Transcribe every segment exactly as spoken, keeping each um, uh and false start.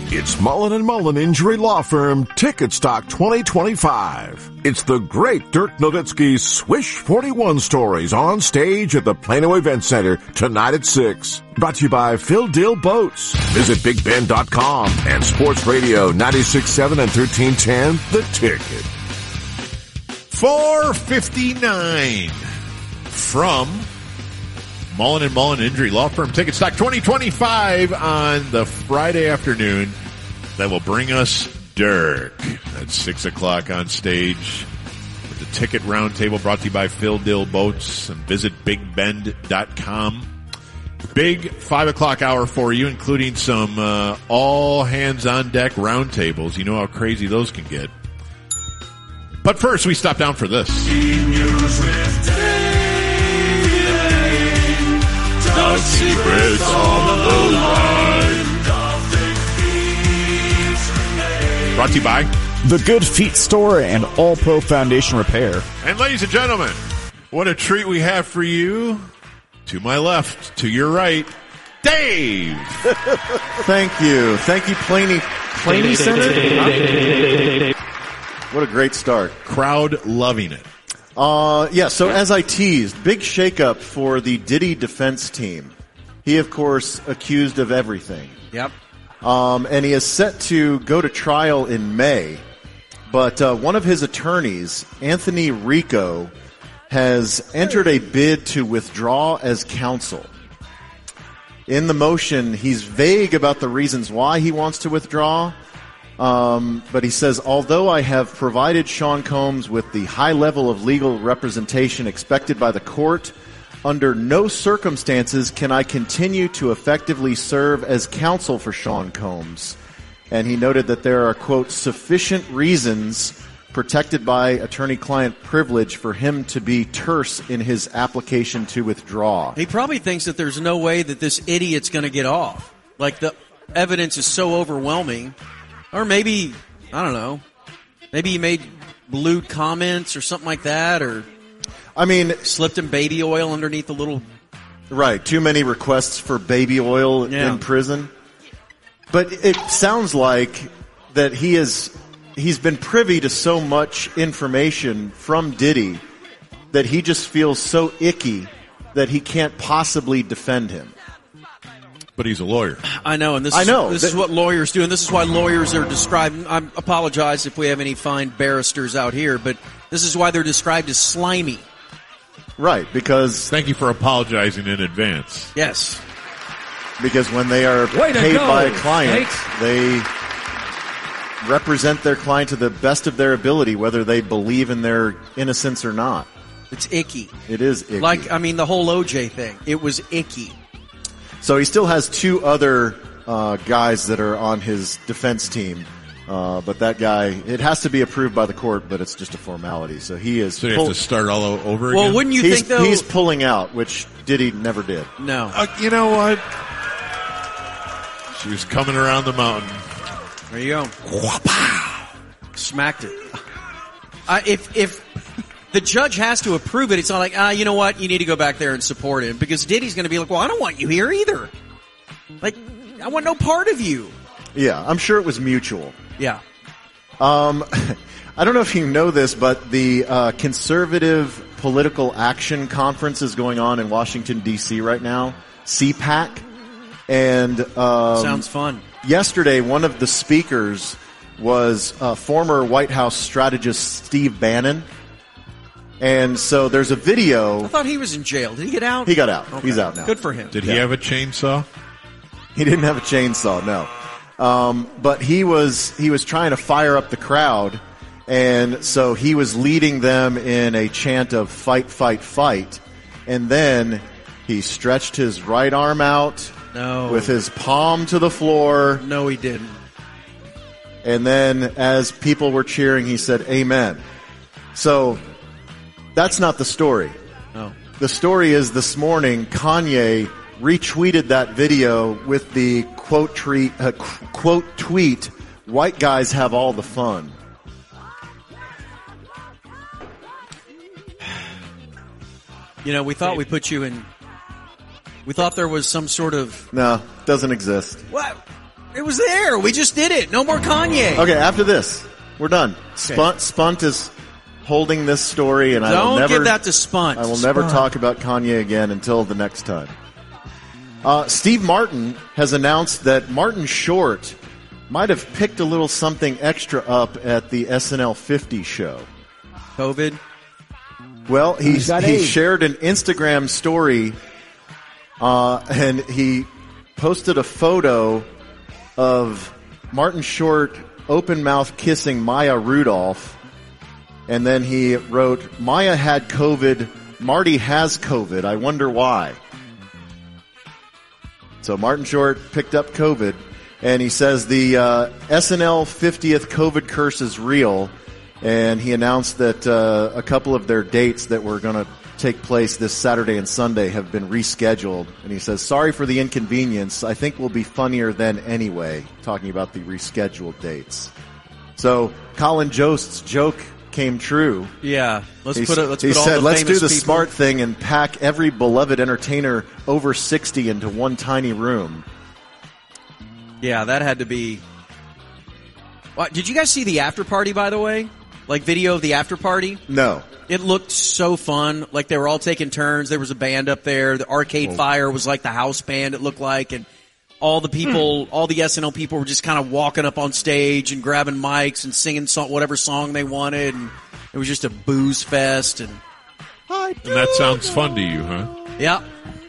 It's Mullen and Mullen Injury Law Firm Ticket Stock twenty twenty-five. It's the great Dirk Nowitzki Swish forty-one stories on stage at the Plano Event Center tonight at six. Brought to you by Phil Dill Boats. Visit Big Ben dot com and Sports Radio ninety-six point seven and thirteen ten The Ticket. four fifty-nine from Mullen and Mullen Injury Law Firm Ticket Stock twenty twenty-five on the Friday afternoon. That will bring us Dirk at six o'clock on stage with the Ticket Roundtable brought to you by Phil Dill Boats, and visit Big Ben dot com. Big five o'clock hour for you, including some uh, all hands on deck roundtables. You know how crazy those can get. But first, we stop down for this. Dark secrets on the line. Brought to you by The Good Feet Store and All Pro Foundation Repair. And ladies and gentlemen, what a treat we have for you. To my left, to your right, Dave. Thank you. Thank you, Planey, Planey Center. What a great start. Crowd loving it. Uh, yeah, so as I teased, big shakeup for the Diddy defense team. He, of course, accused of everything. Yep. Um, and he is set to go to trial in May. But uh, one of his attorneys, Anthony Rico, has entered a bid to withdraw as counsel. In the motion, he's vague about the reasons why he wants to withdraw. Um, but he says, although I have provided Sean Combs with the high level of legal representation expected by the court, under no circumstances can I continue to effectively serve as counsel for Sean Combs. And he noted that there are, quote, sufficient reasons protected by attorney-client privilege for him to be terse in his application to withdraw. He probably thinks that there's no way that this idiot's going to get off. Like, the evidence is so overwhelming. Or maybe, I don't know, maybe he made lewd comments or something like that, or I mean, slipped in baby oil underneath the little... Right, too many requests for baby oil yeah. in prison. But it sounds like that he is, he's been privy to so much information from Diddy that he just feels so icky that he can't possibly defend him. But he's a lawyer. I know, and this, I know. Is, this is what lawyers do, and this is why lawyers are described. I apologize if we have any fine barristers out here, but this is why they're described as slimy. Right, because... Thank you for apologizing in advance. Yes. Because when they are paid by a client, they represent their client to the best of their ability, whether they believe in their innocence or not. It's icky. It is icky. Like, I mean, the whole O J thing. It was icky. So he still has two other uh, guys that are on his defense team. Uh, but that guy, it has to be approved by the court, but it's just a formality. So he is. So you pull- have to start all over well, again? Well, wouldn't you he's, think, though? He's pulling out, which Diddy never did. No. Uh, you know what? She was coming around the mountain. There you go. Smacked it. Uh, if, if the judge has to approve it, it's not like, ah, you know what? You need to go back there and support him. Because Diddy's going to be like, well, I don't want you here either. Like, I want no part of you. Yeah, I'm sure it was mutual. Yeah. Um, I don't know if you know this, but the uh, Conservative Political Action Conference is going on in Washington, D C right now, C PAC. And um, sounds fun. Yesterday, one of the speakers was uh, former White House strategist Steve Bannon. And so there's a video. I thought he was in jail. Did he get out? He got out. Okay. He's out now. Good for him. Did yeah. he have a chainsaw? He didn't have a chainsaw, no. Um, but he was he was trying to fire up the crowd, and so he was leading them in a chant of fight, fight, fight. And then he stretched his right arm out no. with his palm to the floor. No, he didn't. And then as people were cheering, he said, Amen. So that's not the story. No. The story is this morning, Kanye retweeted that video with the quote, treat, uh, quote tweet, white guys have all the fun. You know, we thought we put you in, we thought there was some sort of... No, doesn't exist. What? It was there. We just did it. No more Kanye. Okay, after this, we're done. Spunt, Spunt is holding this story, and I will Don't never give that to Spunt. I will never Spunt. talk about Kanye again until the next time. Uh, Steve Martin has announced that Martin Short might have picked a little something extra up at the S N L fifty show. COVID. Well, he He's got he AIDS. shared an Instagram story, uh, and he posted a photo of Martin Short open mouth kissing Maya Rudolph. And then he wrote, Maya had COVID, Marty has COVID, I wonder why. So Martin Short picked up COVID, and he says the uh, S N L fiftieth COVID curse is real, and he announced that uh, a couple of their dates that were going to take place this Saturday and Sunday have been rescheduled. And he says, sorry for the inconvenience, I think we'll be funnier then anyway, talking about the rescheduled dates. So Colin Jost's joke came true. Yeah. Let's He, put it. Let's he put all said, the let's do famous the people. smart thing and pack every beloved entertainer over sixty into one tiny room. Yeah, that had to be. What, did you guys see the after party, by the way? Like video of the after party? No. It looked so fun. Like they were all taking turns. There was a band up there. The Arcade Fire was like the house band, it looked like. And all the people, Hmm. all the S N L people were just kind of walking up on stage and grabbing mics and singing song, whatever song they wanted. And it was just a booze fest. And And that sounds fun to you, huh? yeah.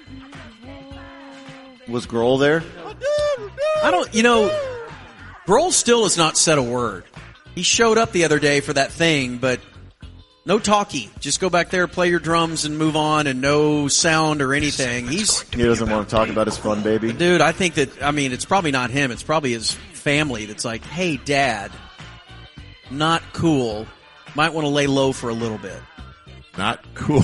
Was Grohl there? I don't, you know, Grohl still has not said a word. He showed up the other day for that thing, but no talkie. Just go back there, play your drums, and move on, and no sound or anything. He's, He doesn't want to talk about his fun baby. dude, I think that, I mean, it's probably not him. It's probably his family that's like, hey, Dad, not cool. Might want to lay low for a little bit. Not cool.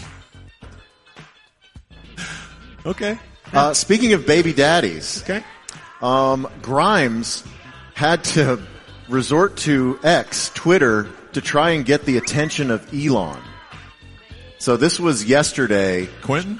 Okay. Uh, speaking of baby daddies, Okay. um, Grimes had to resort to X, Twitter, to try and get the attention of Elon. So this was yesterday. Quentin?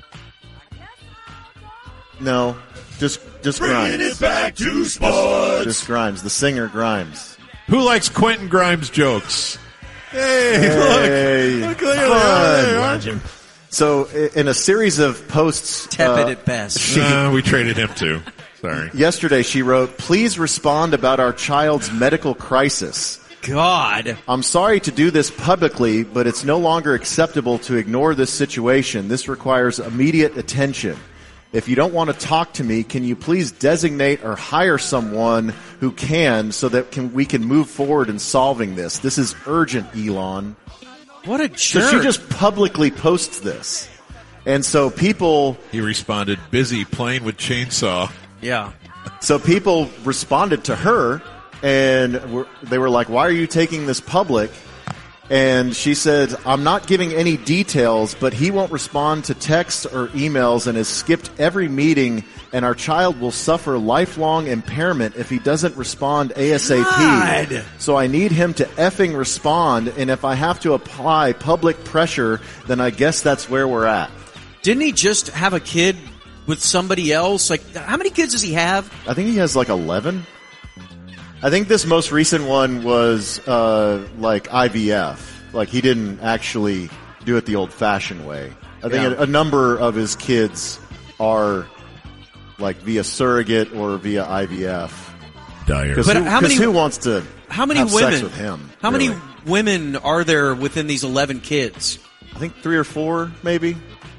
No, just just Grimes. back to sports. Just Grimes, the singer Grimes. Who likes Quentin Grimes jokes? Hey, Hey, look. Look, look fun. at that. So i- in a series of posts, Tepid uh, at best. she- Uh, we traded him too. Sorry. yesterday she wrote, please respond about our child's medical crisis. God. I'm sorry to do this publicly, but it's no longer acceptable to ignore this situation. This requires immediate attention. If you don't want to talk to me, can you please designate or hire someone who can so that can, we can move forward in solving this? This is urgent, Elon. What a So jerk. she just publicly posts this. And so people, He responded, busy playing with chainsaw. yeah. so people responded to her and were, they were like, why are you taking this public? And she said, I'm not giving any details, but he won't respond to texts or emails and has skipped every meeting, and our child will suffer lifelong impairment if he doesn't respond ASAP. God. So I need him to effing respond, and if I have to apply public pressure, then I guess that's where we're at. Didn't he just have a kid with somebody else? Like, how many kids does he have? I think he has like eleven. I think this most recent one was uh, like I V F. Like he didn't actually do it the old-fashioned way. I think Yeah. a, a number of his kids are like via surrogate or via I V F. Dire. Because But who, how many- 'cause who wants to How many have women? sex with him? How really? many women are there within these eleven kids? I think three or four, maybe.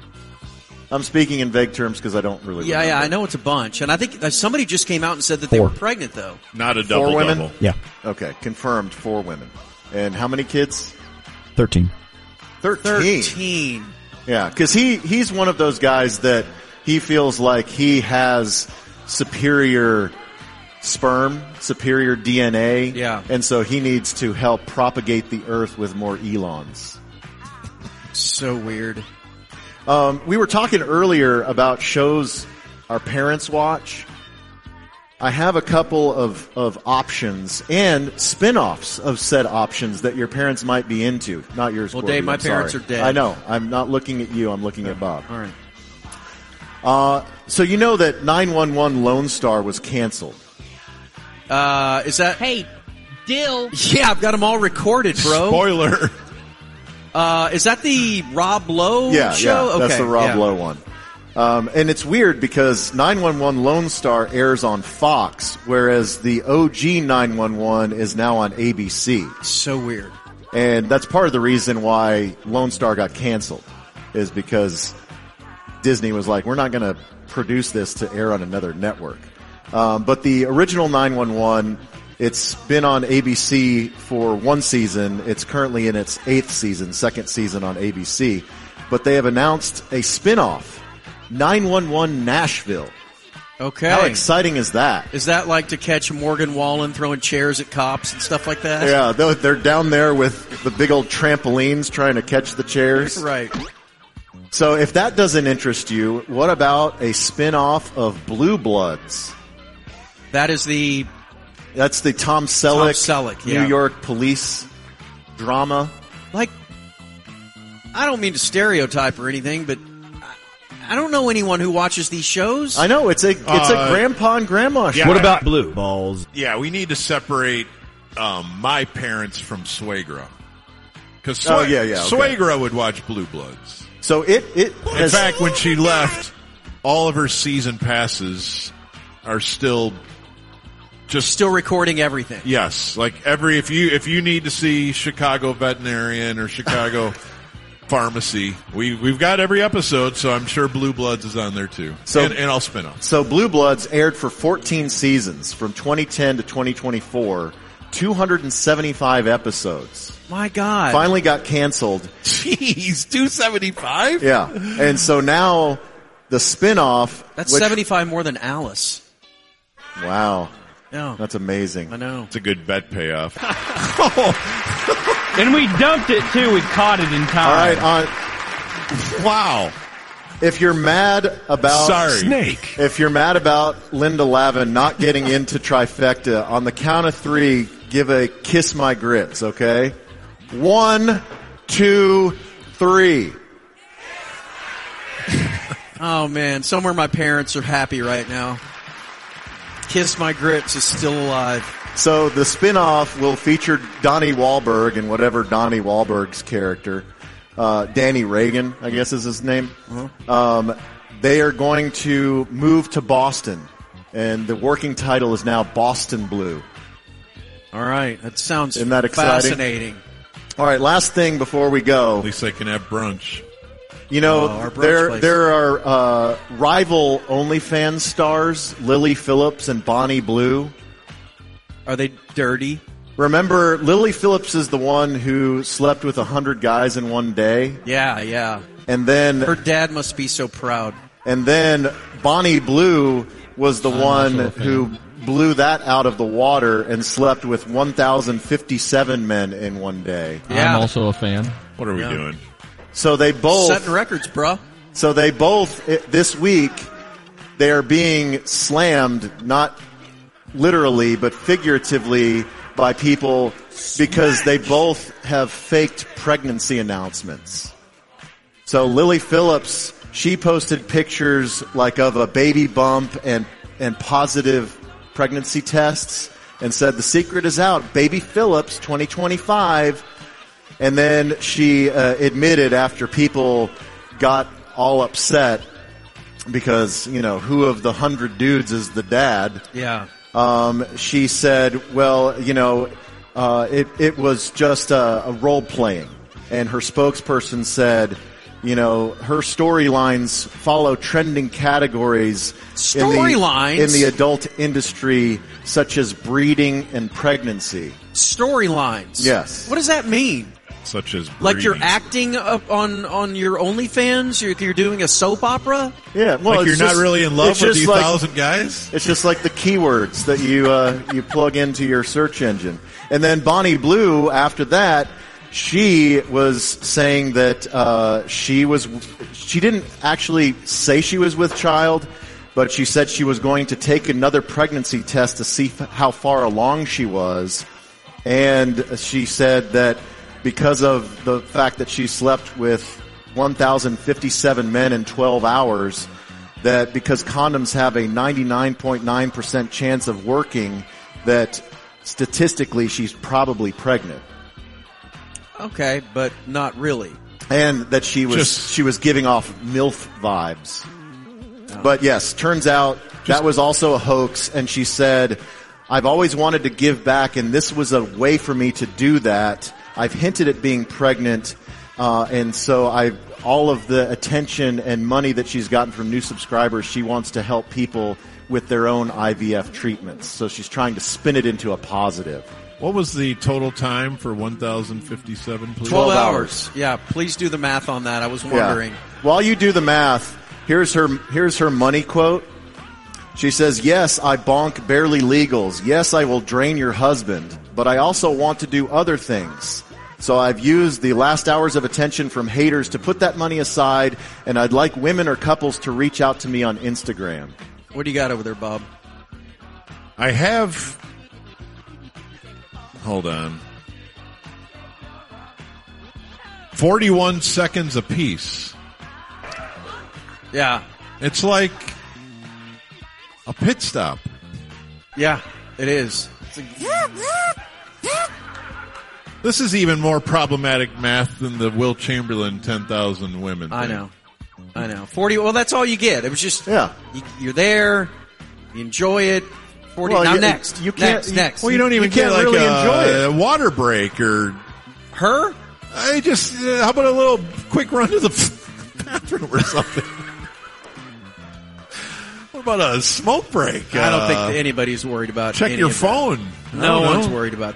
I'm speaking in vague terms because I don't really. Yeah, yeah, remember. I know it's a bunch, and I think uh, somebody just came out and said that they Four. were pregnant, though. Not a Four double women? double. Yeah, Okay, confirmed. Four women. And how many kids? thirteen. Thirteen. Thirteen. Yeah, because he, he's one of those guys that he feels like he has superior sperm, superior D N A. Yeah. And so he needs to help propagate the earth with more Elons. So weird. Um, we were talking earlier about shows our parents watch. I have a couple of, of options and spin-offs of said options that your parents might be into. Not yours, Well, Corby, Dave, my I'm parents sorry. are dead. I know. I'm not looking at you. I'm looking at Bob. All right. Uh, so you know that nine one one Lone Star was canceled. Uh, is that? Hey, Dill. Yeah, I've got them all recorded, bro. Spoiler. Uh, is that the Rob Lowe Yeah, show? yeah, that's Okay, the Rob yeah. Lowe one. Um, and it's weird because nine one one Lone Star airs on Fox, whereas the O G nine one one is now on A B C. So weird. And that's part of the reason why Lone Star got canceled, is because Disney was like, we're not going to produce this to air on another network. Um, but the original nine one one, it's been on A B C for one season. It's currently in its eighth season, second season on A B C. But they have announced a spin-off, nine one one Nashville. Okay. How exciting is that? Is that like to catch Morgan Wallen throwing chairs at cops and stuff like that? Yeah, they're they're down there with the big old trampolines trying to catch the chairs. Right. So if that doesn't interest you, what about a spin-off of Blue Bloods? That is the That's the Tom Selleck, Tom Selleck, yeah. New York police drama. like. I don't mean to stereotype or anything, but I, I don't know anyone who watches these shows. I know, it's a it's Uh, a grandpa and grandma show. yeah. What about Blue Balls? Yeah, we need to separate um, my parents from Swagra. Because Oh, yeah, yeah, okay. Swagra would watch Blue Bloods. So it it In has, fact, when she left, all of her season passes are still just Still recording everything. yes. Like every if you if you need to see Chicago Veterinarian or Chicago Pharmacy, we we've got every episode. So I'm sure Blue Bloods is on there too. So- and, and I'll spin off. so Blue Bloods aired for fourteen seasons from twenty ten to twenty twenty-four, two hundred seventy-five episodes. My God. Finally got canceled. Jeez, two seventy five. Yeah. And so now the spin-off. That's which- seventy-five more than Alice. Wow. Yeah. That's amazing. I know. It's a good bet payoff. And we dumped it, too. We caught it in time. All right, on, Wow. if you're mad about Sorry. Snake. if you're mad about Linda Lavin not getting into trifecta, on the count of three, give a kiss my grits, okay? One, two, three. Oh man, somewhere my parents are happy right now. Kiss My Grits is still alive. So the spin-off will feature Donnie Wahlberg and whatever Donnie Wahlberg's character, uh, Danny Reagan, I guess is his name. Um, they are going to move to Boston, and the working title is now Boston Blue. All right, that sounds Isn't that exciting? fascinating. All right, last thing before we go. At least I can have brunch. You know, Oh, our brunch there place. there are uh, rival OnlyFans stars, Lily Phillips and Bonnie Blue. Are they dirty? Remember, Lily Phillips is the one who slept with a hundred guys in one day, Yeah, yeah. and then Her dad must be so proud. and then Bonnie Blue was the one also a fan. who blew that out of the water and slept with one thousand fifty-seven men in one day. Yeah. I'm also a fan. What are we Yeah. doing? So they both Setting records, bruh. So they both, it, this week, they are being slammed, not literally, but figuratively, by people because they both have faked pregnancy announcements. So Lily Phillips, she posted pictures like of a baby bump and, and positive pregnancy tests and said the secret is out. Baby Phillips twenty twenty-five. And then she uh, admitted after people got all upset because, you know, who of the hundred dudes is the dad? Yeah. Um, she said, well, you know, uh, it, it was just a, a role playing. And her spokesperson said, you know, her storylines follow trending categories in the, Storylines? in the adult industry, such as breeding and pregnancy. Storylines. Yes. What does that mean? Such as Like you're breeding. acting up on, on your OnlyFans? You're, you're doing a soap opera? Yeah, well, Like it's you're not just- really in love it's with just these like- thousand guys? It's just like the keywords that you uh, you plug into your search engine. And then Bonnie Blue, after that, she was saying that uh, she was she didn't actually say she was with child, but she said she was going to take another pregnancy test to see f- how far along she was. And she said that because of the fact that she slept with one thousand fifty-seven men in twelve hours, that because condoms have a ninety-nine point nine percent chance of working, that statistically she's probably pregnant. Okay, but not really. And that she was Just- she was giving off MILF vibes. But yes, turns out that was also a hoax, and she said, I've always wanted to give back, and this was a way for me to do that. I've hinted at being pregnant, uh, and so I all of the attention and money that she's gotten from new subscribers, she wants to help people with their own I V F treatments. So she's trying to spin it into a positive. What was the total time for one thousand fifty-seven, please? twelve twelve hours. Yeah, please do the math on that. I was wondering. Yeah. While you do the math, here's her here's her money quote. She says, yes, I bonk barely legals. Yes, I will drain your husband. But I also want to do other things. So I've used the last hours of attention from haters to put that money aside, and I'd like women or couples to reach out to me on Instagram. What do you got over there, Bob? I have. Hold on. forty-one seconds apiece. Yeah. It's like a pit stop. Yeah, it is. It's like, This is even more problematic math than the Will Chamberlain ten thousand women thing. I know. I know. forty, well, that's all you get. It was just, Yeah. you, you're there, you enjoy it. forty, Well, now you- next. you can't- Next, you- next. Well, you don't even You can't get like really a, enjoy it. a water break or Her? I just uh, how about a little quick run to the bathroom or something? What about a smoke break? I don't Uh, think anybody's worried about check any your of that. phone. I No don't know. one's worried about